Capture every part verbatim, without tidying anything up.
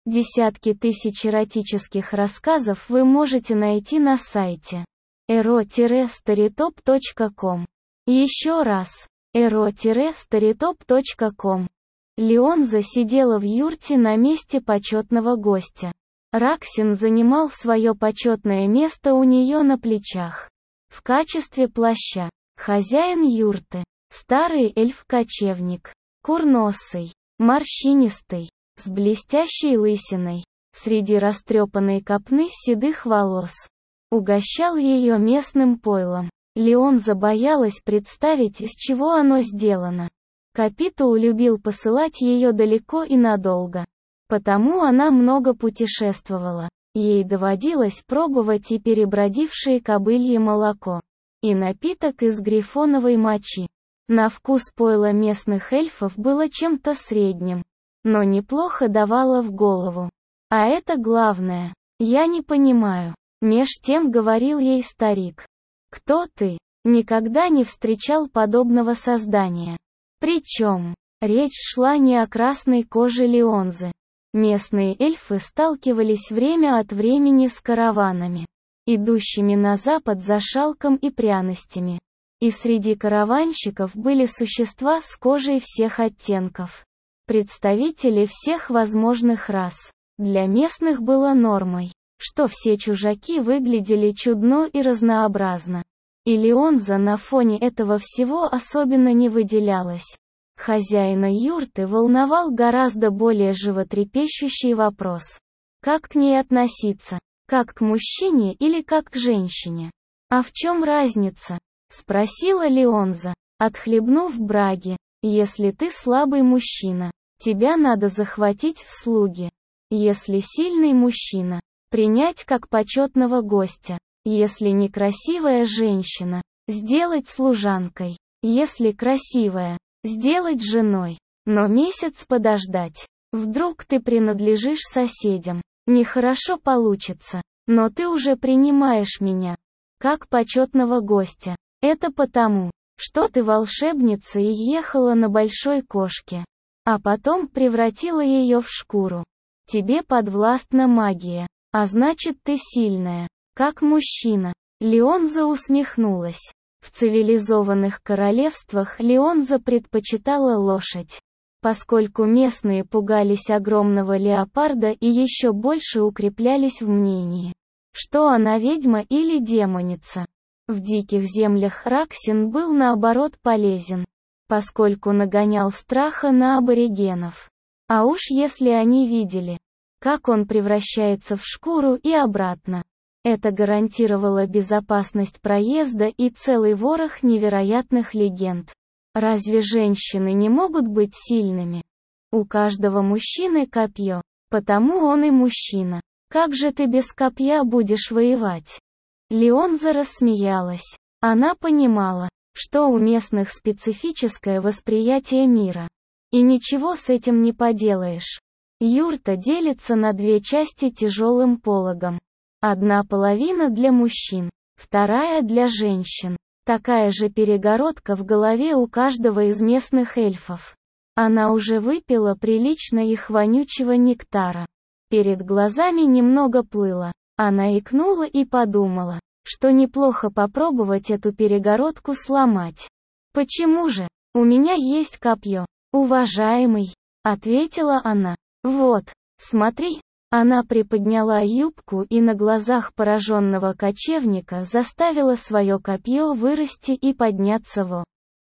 Десятки тысяч эротических рассказов вы можете найти на сайте эро старитоп точка ком. Еще раз, эро старитоп точка ком. Леонза сидела в юрте на месте почетного гостя. Раксин занимал свое почетное место у нее на плечах. В качестве плаща. Хозяин юрты. Старый эльф-кочевник. Курносый. Морщинистый. С блестящей лысиной. Среди растрепанной копны седых волос. Угощал ее местным пойлом. Леонза боялась представить, из чего оно сделано. Капитул любил посылать ее далеко и надолго. Потому она много путешествовала. Ей доводилось пробовать и перебродившее кобылье молоко, и напиток из грифоновой мочи. На вкус пойло местных эльфов было чем-то средним, но неплохо давало в голову. А это главное. Я не понимаю. Меж тем говорил ей старик. Кто ты? Никогда не встречал подобного создания. Причем, речь шла не о красной коже Леонзы. Местные эльфы сталкивались время от времени с караванами, идущими на запад за шелком и пряностями. И среди караванщиков были существа с кожей всех оттенков. Представители всех возможных рас. Для местных было нормой, что все чужаки выглядели чудно и разнообразно. И Леонза на фоне этого всего особенно не выделялась. Хозяина юрты волновал гораздо более животрепещущий вопрос. Как к ней относиться? Как к мужчине или как к женщине? А в чем разница? Спросила Леонза, отхлебнув браги. Если ты слабый мужчина, тебя надо захватить в слуги. Если сильный мужчина, принять как почетного гостя. Если некрасивая женщина, сделать служанкой. Если красивая, сделать женой. Но месяц подождать. Вдруг ты принадлежишь соседям. Нехорошо получится. Но ты уже принимаешь меня как почетного гостя. Это потому, что ты волшебница и ехала на большой кошке, а потом превратила ее в шкуру. Тебе подвластна магия, а значит ты сильная, как мужчина. Леонза усмехнулась. В цивилизованных королевствах Леонза предпочитала лошадь, поскольку местные пугались огромного леопарда и еще больше укреплялись в мнении, что она ведьма или демоница. В диких землях Раксин был наоборот полезен, поскольку нагонял страха на аборигенов. А уж если они видели, как он превращается в шкуру и обратно, это гарантировало безопасность проезда и целый ворох невероятных легенд. Разве женщины не могут быть сильными? У каждого мужчины копье, потому он и мужчина. Как же ты без копья будешь воевать? Леонза рассмеялась. Она понимала, что у местных специфическое восприятие мира. И ничего с этим не поделаешь. Юрта делится на две части тяжелым пологом. Одна половина для мужчин, вторая для женщин. Такая же перегородка в голове у каждого из местных эльфов. Она уже выпила прилично их вонючего нектара. Перед глазами немного плыло. Она икнула и подумала, что неплохо попробовать эту перегородку сломать. «Почему же? У меня есть копье, уважаемый», — ответила она. «Вот, смотри». Она приподняла юбку и на глазах пораженного кочевника заставила свое копье вырасти и подняться во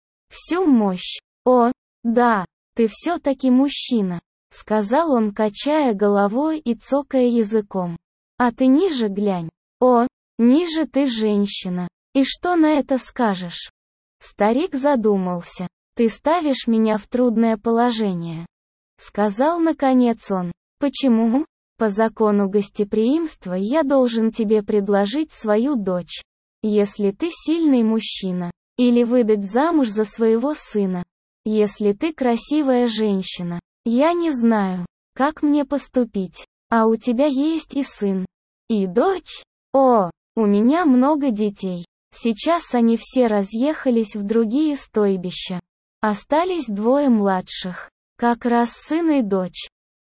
всю мощь. «О, да, ты все-таки мужчина», — сказал он, качая головой и цокая языком. «А ты ниже глянь. О, ниже ты женщина. И что на это скажешь?» Старик задумался. «Ты ставишь меня в трудное положение», — сказал наконец он. «Почему?» «По закону гостеприимства я должен тебе предложить свою дочь, если ты сильный мужчина, или выдать замуж за своего сына, если ты красивая женщина. Я не знаю, как мне поступить, а у тебя есть и сын, и дочь. О, у меня много детей. Сейчас они все разъехались в другие стойбища. Остались двое младших, как раз сын и дочь.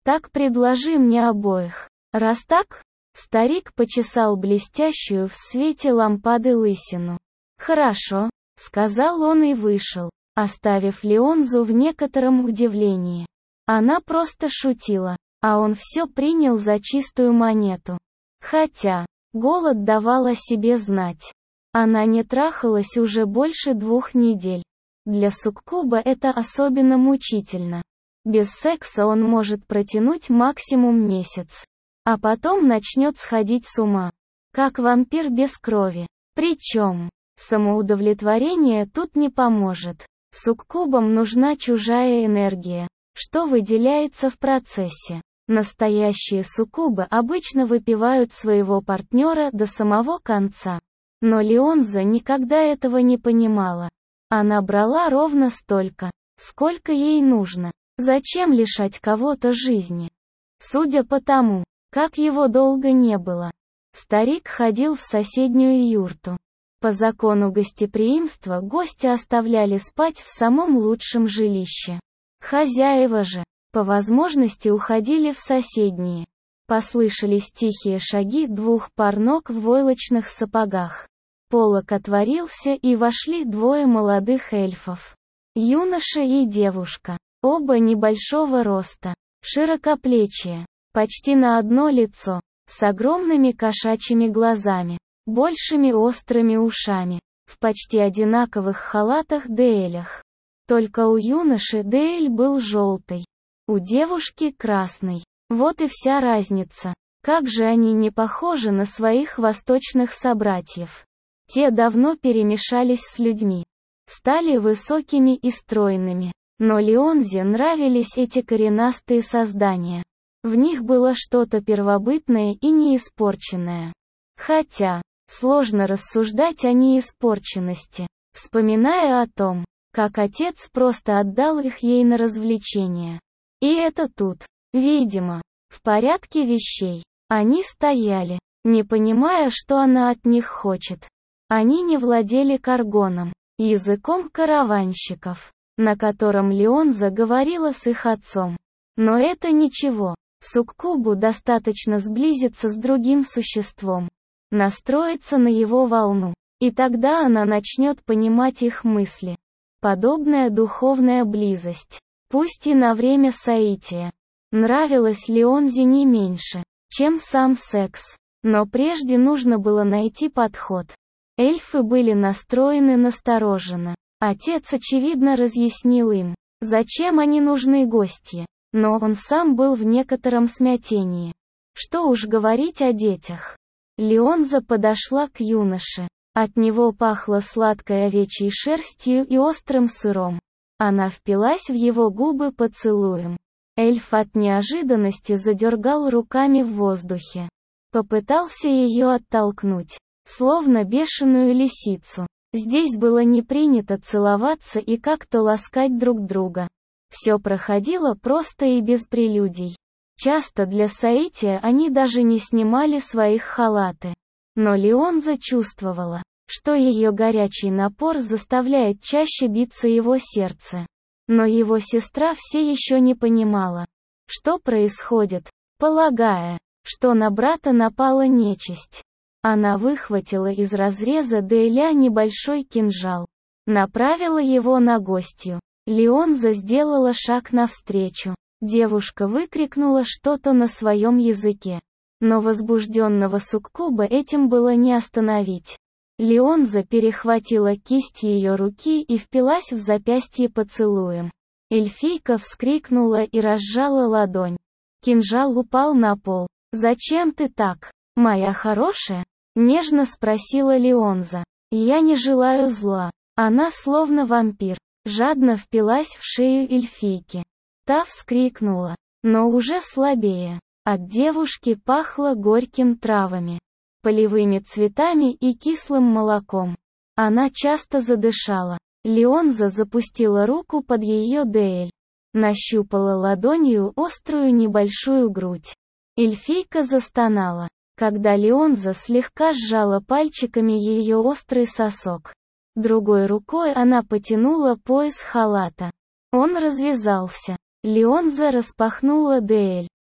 Так предложи мне обоих. Раз так? Старик почесал блестящую в свете лампады лысину. Хорошо, сказал он и вышел, оставив Леонзу в некотором удивлении. Она просто шутила, а он все принял за чистую монету. Хотя, голод давал о себе знать. Она не трахалась уже больше двух недель. Для суккуба это особенно мучительно. Без секса он может протянуть максимум месяц. А потом начнет сходить с ума. Как вампир без крови. Причем, самоудовлетворение тут не поможет. Суккубам нужна чужая энергия, что выделяется в процессе. Настоящие суккубы обычно выпивают своего партнера до самого конца. Но Леонза никогда этого не понимала. Она брала ровно столько, сколько ей нужно. Зачем лишать кого-то жизни? Судя по тому, как его долго не было, старик ходил в соседнюю юрту. По закону гостеприимства гости оставляли спать в самом лучшем жилище. Хозяева же, по возможности, уходили в соседние. Послышались тихие шаги двух пар ног в войлочных сапогах. Полог отворился, и вошли двое молодых эльфов. Юноша и девушка, оба небольшого роста, широкоплечие, почти на одно лицо, с огромными кошачьими глазами, большими острыми ушами, в почти одинаковых халатах Деэлях. Только у юноши Деэль был желтый, у девушки красный. Вот и вся разница. Как же они не похожи на своих восточных собратьев. Те давно перемешались с людьми, стали высокими и стройными. Но Леонзе нравились эти коренастые создания. В них было что-то первобытное и неиспорченное. Хотя, сложно рассуждать о неиспорченности, вспоминая о том, как отец просто отдал их ей на развлечение. И это тут, видимо, в порядке вещей. Они стояли, не понимая, что она от них хочет. Они не владели каргоном, языком караванщиков, на котором Леонза говорила с их отцом. Но это ничего. Суккубу достаточно сблизиться с другим существом, настроиться на его волну, и тогда она начнет понимать их мысли. Подобная духовная близость, пусть и на время соития, нравилась Леонзе не меньше, чем сам секс. Но прежде нужно было найти подход. Эльфы были настроены настороженно. Отец очевидно разъяснил им, зачем они нужны гостье. Но он сам был в некотором смятении. Что уж говорить о детях. Леонза подошла к юноше. От него пахло сладкой овечьей шерстью и острым сыром. Она впилась в его губы поцелуем. Эльф от неожиданности задергал руками в воздухе. Попытался ее оттолкнуть, словно бешеную лисицу. Здесь было не принято целоваться и как-то ласкать друг друга. Все проходило просто и без прелюдий. Часто для соития они даже не снимали своих халаты. Но Леонза чувствовала, что ее горячий напор заставляет чаще биться его сердце. Но его сестра все еще не понимала, что происходит, полагая, что на брата напала нечисть. Она выхватила из разреза Деэля небольшой кинжал, направила его на гостью. Леонза сделала шаг навстречу. Девушка выкрикнула что-то на своем языке. Но возбужденного суккуба этим было не остановить. Леонза перехватила кисть ее руки и впилась в запястье поцелуем. Эльфийка вскрикнула и разжала ладонь. Кинжал упал на пол. «Зачем ты так, моя хорошая?» — нежно спросила Леонза. «Я не желаю зла». Она словно вампир. Жадно впилась в шею эльфийки. Та вскрикнула, но уже слабее. От девушки пахло горьким травами, полевыми цветами и кислым молоком. Она часто задышала. Леонза запустила руку под ее Деэль. Нащупала ладонью острую небольшую грудь. Эльфийка застонала, когда Леонза слегка сжала пальчиками ее острый сосок. Другой рукой она потянула пояс халата. Он развязался. Леонза распахнула Деэль.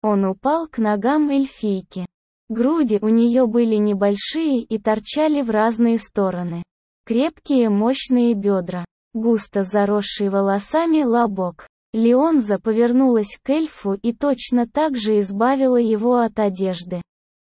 Он упал к ногам эльфийки. Груди у нее были небольшие и торчали в разные стороны. Крепкие мощные бедра. Густо заросший волосами лобок. Леонза повернулась к эльфу и точно так же избавила его от одежды.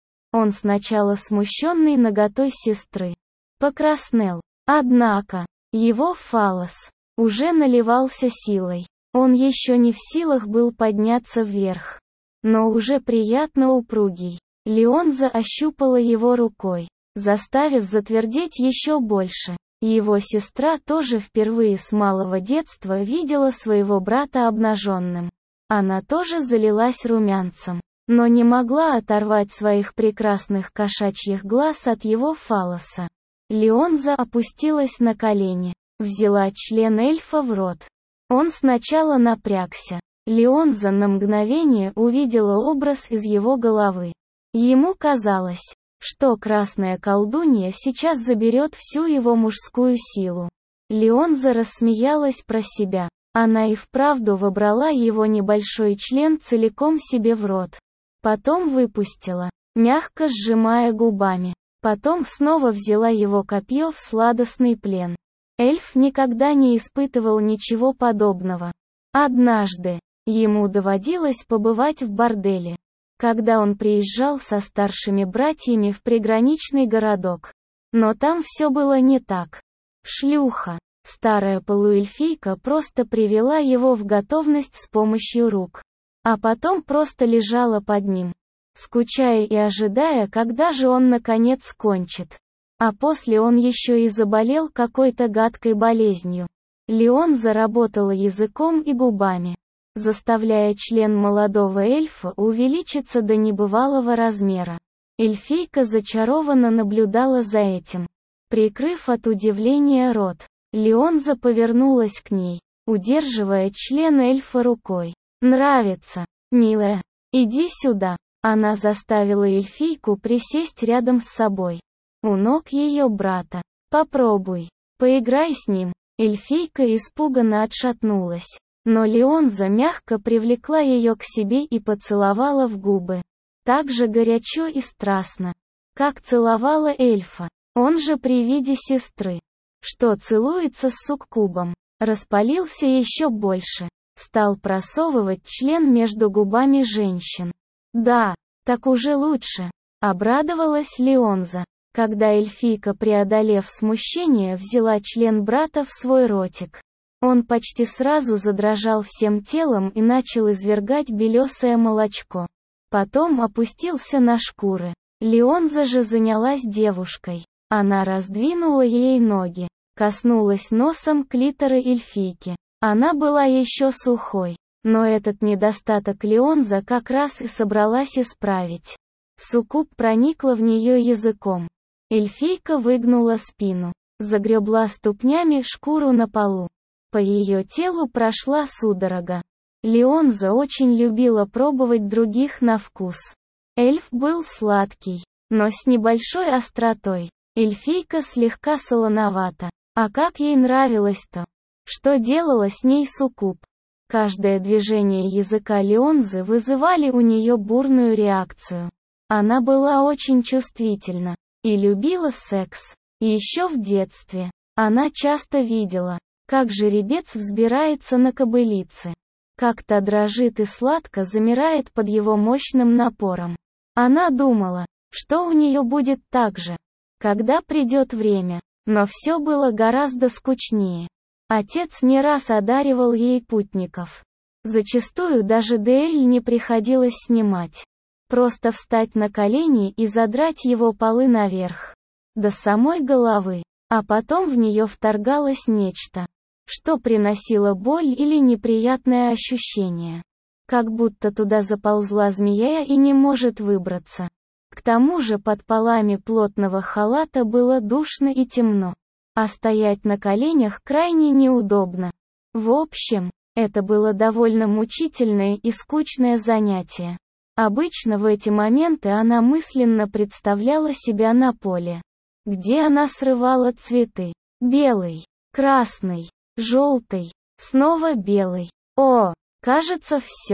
Он сначала, смущенный наготой сестры, покраснел. Однако, его фаллос уже наливался силой. Он еще не в силах был подняться вверх, но уже приятно упругий. Леонза ощупала его рукой, заставив затвердеть еще больше. Его сестра тоже впервые с малого детства видела своего брата обнаженным. Она тоже залилась румянцем, но не могла оторвать своих прекрасных кошачьих глаз от его фаллоса. Леонза опустилась на колени, взяла член эльфа в рот. Он сначала напрягся. Леонза на мгновение увидела образ из его головы. Ему казалось, что красная колдунья сейчас заберет всю его мужскую силу. Леонза рассмеялась про себя. Она и вправду вобрала его небольшой член целиком себе в рот. Потом выпустила, мягко сжимая губами. Потом снова взяла его копье в сладостный плен. Эльф никогда не испытывал ничего подобного. Однажды ему доводилось побывать в борделе, когда он приезжал со старшими братьями в приграничный городок. Но там все было не так. Шлюха, старая полуэльфийка, просто привела его в готовность с помощью рук. А потом просто лежала под ним, скучая и ожидая, когда же он наконец кончит. А после он еще и заболел какой-то гадкой болезнью. Леонза работала языком и губами, заставляя член молодого эльфа увеличиться до небывалого размера. Эльфийка зачарованно наблюдала за этим. Прикрыв от удивления рот, Леонза повернулась к ней, удерживая член эльфа рукой. «Нравится, милая? Иди сюда». Она заставила эльфийку присесть рядом с собой, у ног ее брата. «Попробуй, поиграй с ним». Эльфийка испуганно отшатнулась, но Леонза мягко привлекла ее к себе и поцеловала в губы. Так же горячо и страстно, как целовала эльфа. Он же при виде сестры, что целуется с суккубом, распалился еще больше. Стал просовывать член между губами женщин. «Да, так уже лучше», — обрадовалась Леонза, когда эльфийка, преодолев смущение, взяла член брата в свой ротик. Он почти сразу задрожал всем телом и начал извергать белесое молочко. Потом опустился на шкуры. Леонза же занялась девушкой. Она раздвинула ей ноги, коснулась носом клитора эльфийки. Она была еще сухой, но этот недостаток Леонза как раз и собралась исправить. Суккуб проникла в нее языком. Эльфийка выгнула спину, загребла ступнями шкуру на полу. По ее телу прошла судорога. Леонза очень любила пробовать других на вкус. Эльф был сладкий, но с небольшой остротой. Эльфийка слегка солоновата. А как ей нравилось-то! Что делала с ней суккуб? Каждое движение языка Леонзы вызывали у нее бурную реакцию. Она была очень чувствительна и любила секс. И еще в детстве она часто видела, как жеребец взбирается на кобылице, как та дрожит и сладко замирает под его мощным напором. Она думала, что у нее будет так же, когда придет время, но все было гораздо скучнее. Отец не раз одаривал ей путников. Зачастую даже Деэль не приходилось снимать. Просто встать на колени и задрать его полы наверх, до самой головы, а потом в нее вторгалось нечто, что приносило боль или неприятное ощущение. Как будто туда заползла змея и не может выбраться. К тому же под полами плотного халата было душно и темно, а стоять на коленях крайне неудобно. В общем, это было довольно мучительное и скучное занятие. Обычно в эти моменты она мысленно представляла себя на поле, где она срывала цветы. Белый, красный, желтый, снова белый. О, кажется, все.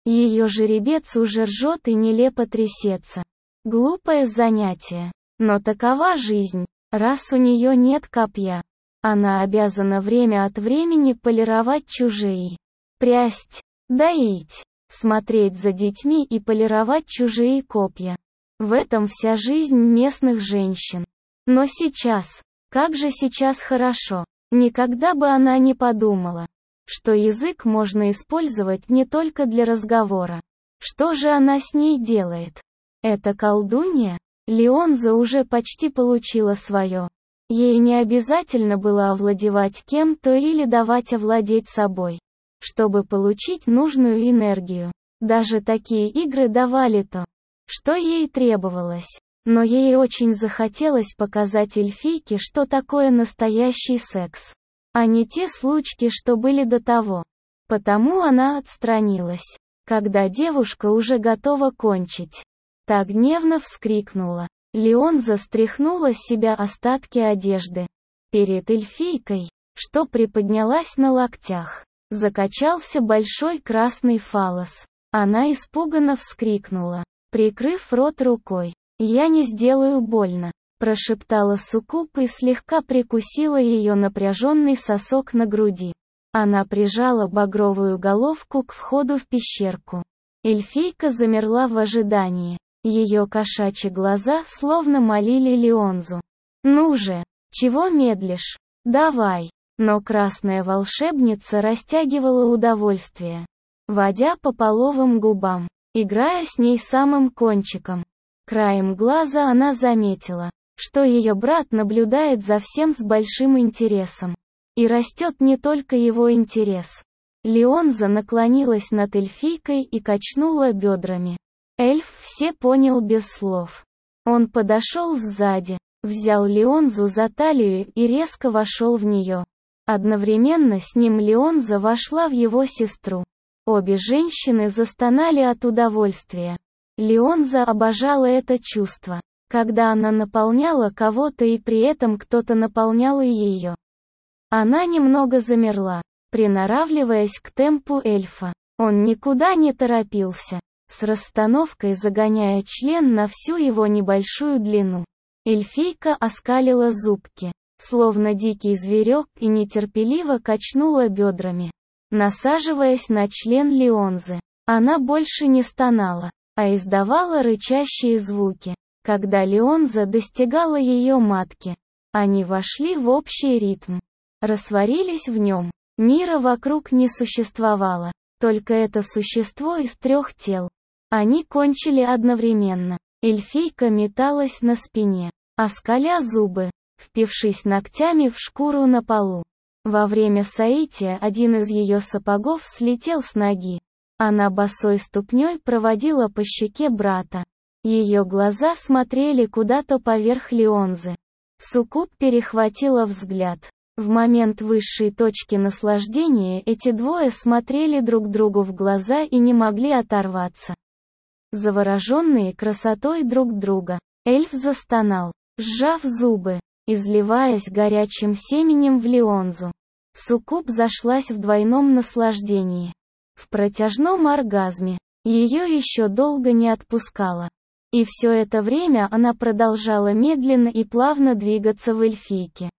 Ее жеребец уже ржет и нелепо трясется. Глупое занятие. Но такова жизнь, раз у нее нет копья. Она обязана время от времени полировать чужие. Прясть, доить, смотреть за детьми и полировать чужие копья. В этом вся жизнь местных женщин. Но сейчас, как же сейчас хорошо, никогда бы она не подумала, что язык можно использовать не только для разговора. Что же она с ней делает? Это колдунья? Леонза уже почти получила свое. Ей не обязательно было овладевать кем-то или давать овладеть собой, чтобы получить нужную энергию. Даже такие игры давали то, что ей требовалось. Но ей очень захотелось показать эльфийке, что такое настоящий секс, а не те случки, что были до того. Потому она отстранилась, когда девушка уже готова кончить. Та гневно вскрикнула. Леонза стряхнула с себя остатки одежды. Перед эльфийкой, что приподнялась на локтях, закачался большой красный фаллос. Она испуганно вскрикнула, прикрыв рот рукой. «Я не сделаю больно», — прошептала суккуб и слегка прикусила ее напряженный сосок на груди. Она прижала багровую головку к входу в пещерку. Эльфийка замерла в ожидании. Ее кошачьи глаза словно молили Леонзу. «Ну же, чего медлишь? Давай!» Но красная волшебница растягивала удовольствие, водя по половым губам, играя с ней самым кончиком. Краем глаза она заметила, что ее брат наблюдает за всем с большим интересом. И растет не только его интерес. Леонза наклонилась над эльфийкой и качнула бедрами. Эльф все понял без слов. Он подошел сзади, взял Леонзу за талию и резко вошел в нее. Одновременно с ним Леонза вошла в его сестру. Обе женщины застонали от удовольствия. Леонза обожала это чувство, когда она наполняла кого-то и при этом кто-то наполнял и ее. Она немного замерла, приноравливаясь к темпу эльфа. Он никуда не торопился, с расстановкой загоняя член на всю его небольшую длину. Эльфийка оскалила зубки, словно дикий зверек, и нетерпеливо качнула бедрами, насаживаясь на член Леонзы. Она больше не стонала, а издавала рычащие звуки, когда Леонза достигала ее матки. Они вошли в общий ритм, растворились в нем. Мира вокруг не существовало, только это существо из трех тел. Они кончили одновременно. Эльфийка металась на спине, оскаля зубы, впившись ногтями в шкуру на полу. Во время соития один из ее сапогов слетел с ноги. Она босой ступней проводила по щеке брата. Ее глаза смотрели куда-то поверх Леонзы. Суккуб перехватила взгляд. В момент высшей точки наслаждения эти двое смотрели друг другу в глаза и не могли оторваться. Завороженные красотой друг друга, эльф застонал, сжав зубы, изливаясь горячим семенем в Леонзу. Суккуб зашлась в двойном наслаждении. В протяжном оргазме. Ее еще долго не отпускало. И все это время она продолжала медленно и плавно двигаться в эльфийке.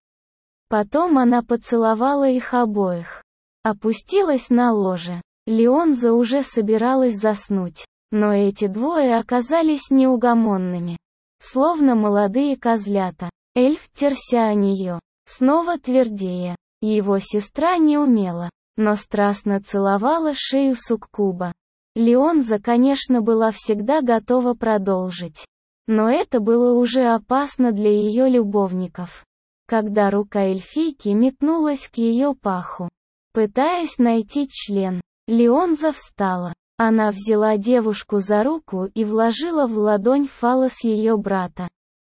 Потом она поцеловала их обоих. Опустилась на ложе. Леонза уже собиралась заснуть. Но эти двое оказались неугомонными. Словно молодые козлята. Эльф, терся о нее, снова твердее. Его сестра не умела, но страстно целовала шею суккуба. Леонза, конечно, была всегда готова продолжить. Но это было уже опасно для ее любовников. Когда рука эльфийки метнулась к ее паху, пытаясь найти член, Леонза встала. Она взяла девушку за руку и вложила в ладонь фаллос ее брата.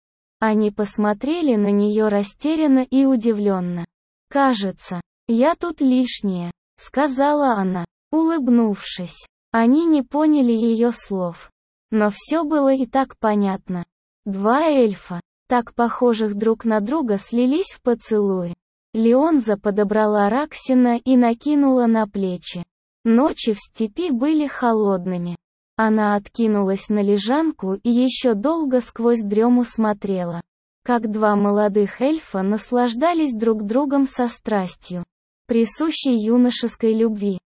Они посмотрели на нее растерянно и удивленно. «Кажется, я тут лишняя», — сказала она, улыбнувшись. Они не поняли ее слов. Но все было и так понятно. Два эльфа, так похожих друг на друга, слились в поцелуи. Леонза подобрала Раксина и накинула на плечи. Ночи в степи были холодными. Она откинулась на лежанку и еще долго сквозь дрему смотрела, как два молодых эльфа наслаждались друг другом со страстью, присущей юношеской любви.